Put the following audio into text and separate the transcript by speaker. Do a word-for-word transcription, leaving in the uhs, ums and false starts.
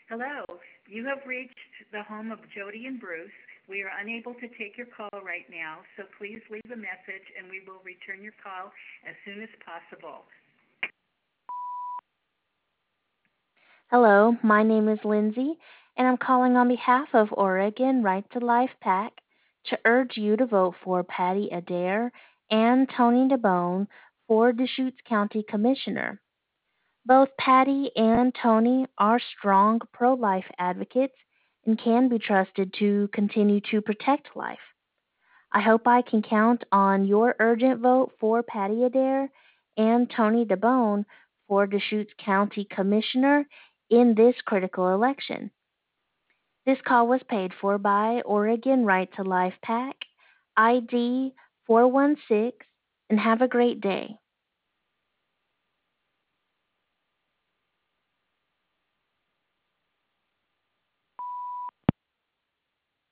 Speaker 1: Hello, you have reached the home of Jody and Bruce. We are unable to take your call right now, so please leave a message and we will return your call as soon as possible.
Speaker 2: Hello, my name is Lindsay, and I'm calling on behalf of Oregon Right to Life PAC to urge you to vote for Patty Adair and Tony DeBone for Deschutes County Commissioner. Both Patty and Tony are strong pro life advocates and can be trusted to continue to protect life. I hope I can count on your urgent vote for Patty Adair and Tony DeBone for Deschutes County Commissioner in this critical election. This call was paid for by Oregon Right to Life PAC, I D four one six, and have a great day.